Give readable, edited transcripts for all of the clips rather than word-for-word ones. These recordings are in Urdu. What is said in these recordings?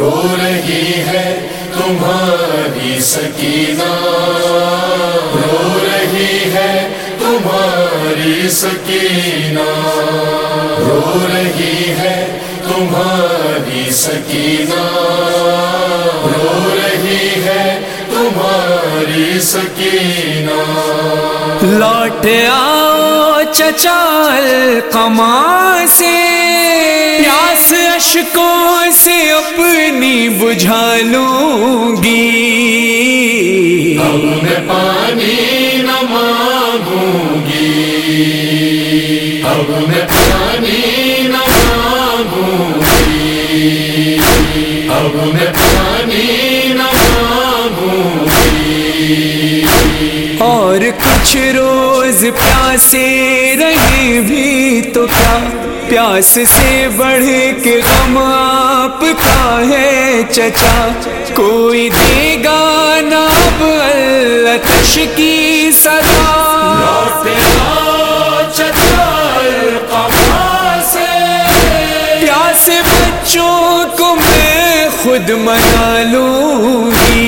رو رہی ہے تمہاری سکینہ، رو رہی ہے تمہاری سکینہ، رو رہی ہے تمہاری سکینہ، رو رہی ہے تمہاری سکینہ۔ لوٹ آؤ چچا القمہ سے، پیاس اشکوں سے اپنی بجھا لوں گی، اب میں پانی نہ مانگوں گی، اب میں پانی نہ مانگوں گی، اب میں پانی نہ مانگوں گی۔ اور کچھ روز پیاسے رہے بھی تو کیا، پیاس سے بڑھ کے غم آپ کا ہے چچا، کوئی دے گا نہ اب العطش کی صدا۔ لوٹ آؤ چچا القمہ سے، پیاسے بچوں کو میں خود منا لوں گی،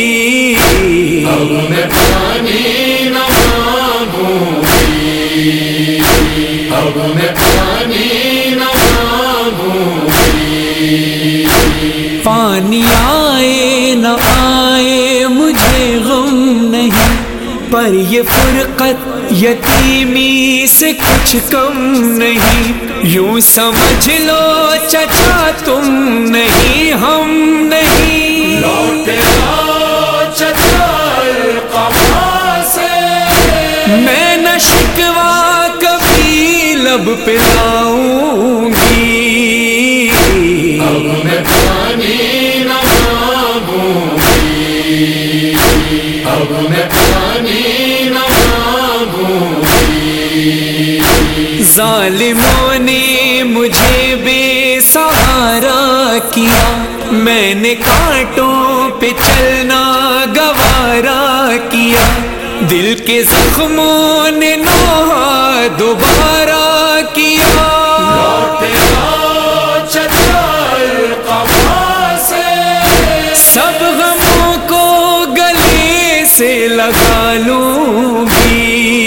اب میں پانی نہ مانگوں گی، اب میں پانی نہ مانگوں گی۔ پانی آئے نہ آئے مجھے غم نہیں، پر یہ فرقت یتیمی سے کچھ کم نہیں، یوں سمجھ لو چچا تم نہیں ہم نہیں۔ لوٹ آؤ چچا القمہ سے، میں نہ شکوہ کبھی لب پہ لاؤں گی، اب میں پانی نہ مانگوں گی، اب میں پانی نہ مانگوں گی۔ ظالموں نے مجھے بے سہارا کیا، میں نے کانٹوں پہ چلنا گوارا کیا، دل کے زخموں نے نوحہ دوبارہ کیا۔ لوٹ آؤ چچا القمہ سے، سب غموں کو گلے سے لگا لوں گی،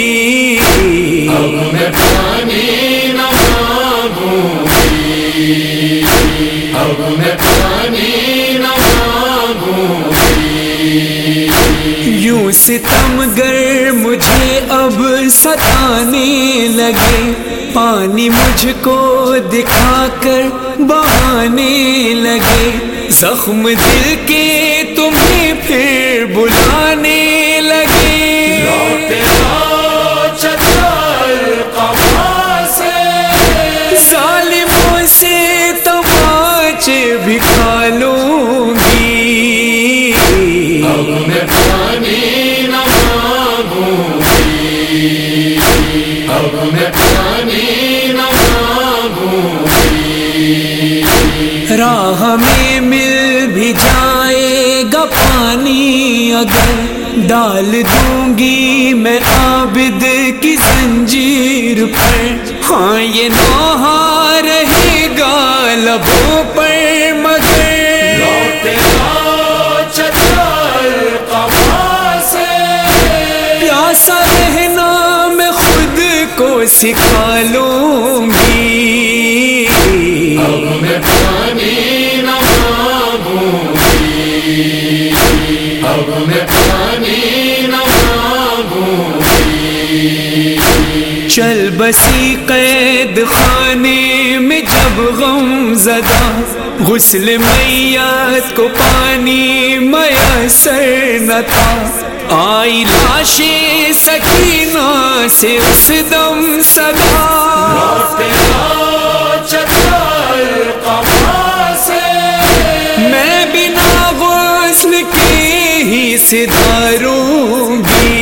اب میں پانی نہ مانگوں گی، اب میں پانی نہ مانگوں گی۔ یوں ستم گر مجھے اب ستانے لگے، پانی مجھ کو دکھا کر بہانے لگے، زخم دل کے تمہیں پھر بلانے لگے۔ لوٹ آؤ چچا القمہ سے، ظالموں سے تماچے بھی کھا لوں گی، اب میں پانی نہ مانگوں گی، اب میں پانی نہ مانگوں گی۔ راہ میں مل بھی جائے گا پانی اگر، ڈال دوں گی میں عابد کی زنجیر پر، ہاں یہ نوحہ رہے گا لبوں پر مگر۔ لوٹ آؤ چچا القمہ سے، پیاسا رہنا میں خود کو سکھا لوں گی، اب میں پانی نہ مانگوں گی، اب میں پانی نہ مانگوں گی۔ چل بسی قید خانے میں جب غم زدہ، غسل میت کو پانی میسر نہ تھا، آئی لاش سکینہ سے اس دم صدا۔ لوٹ آؤ چچا القمہ سے، میں بنا غسل کے ہی سدھاروں گی،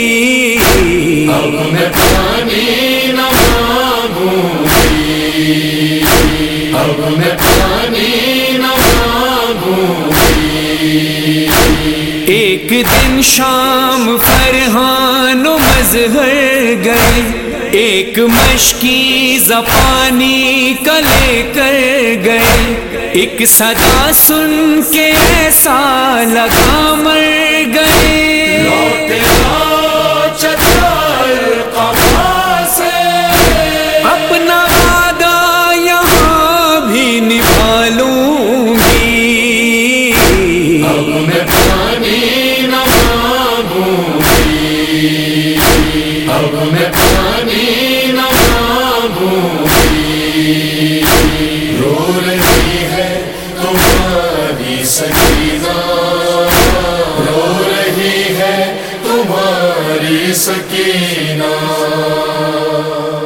اب میں پانی نہ مانگوں گی، اب میں پانی نہ مانگوں گی۔ ایک دن شام فرحان و مظہر گئے، ایک مشکی زپانی کا لے کر گئے، ایک صدا سن کے ایسا لگا مر گئے، لوٹے آ چچر قبا سے، اپنا وعدہ یہاں بھی نبھا لوں گی، اب میں پانی نہ مانگوں گی، اب میں پانی نہ مانگوں گی، رو رہی ہے تمہاری سکینہ، رو رہی ہے تمہاری سکینہ۔